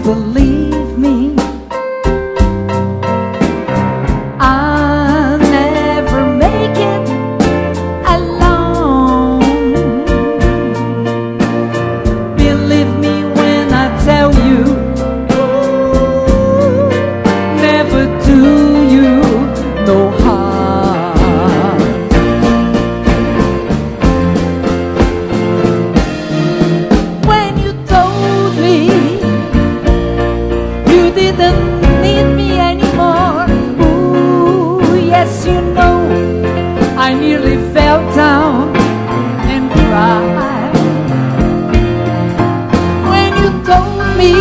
leave me, I'll never make it alone. Believe me when I tell you, never do you no harm. When you told me you didn't need me anymore, ooh, yes, you know, I nearly fell down and cried. When you told me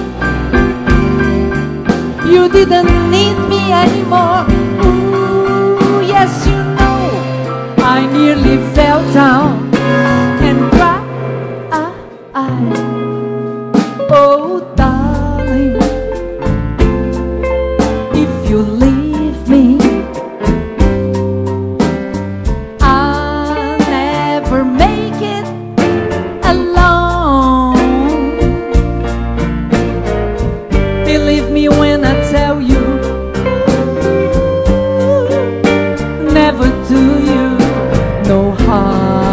you didn't need me anymore, ooh, yes, you know, I nearly fell down and cried. Oh, darling, if you leave me, I'll never make it alone. Believe me when I tell you, never do you no harm.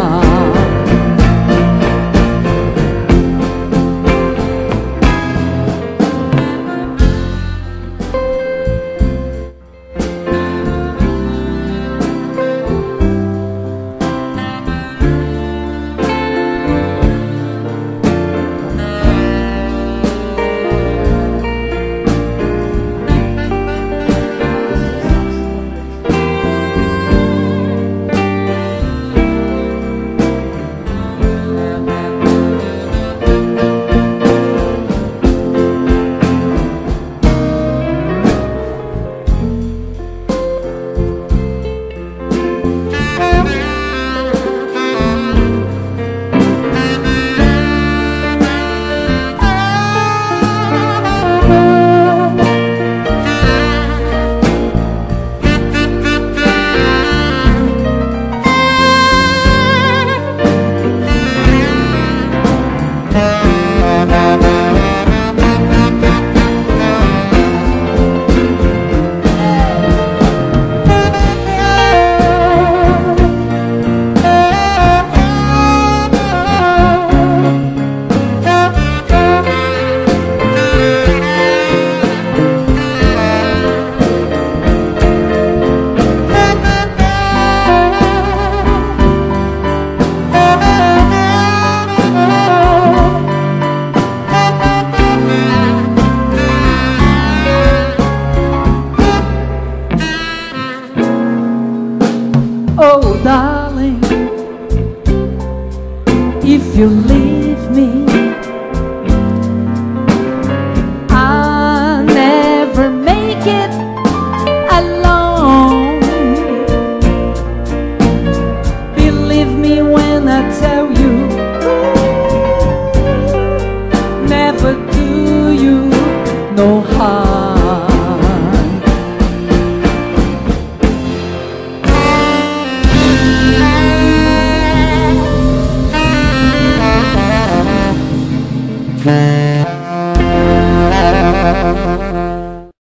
Oh, darling, if you leave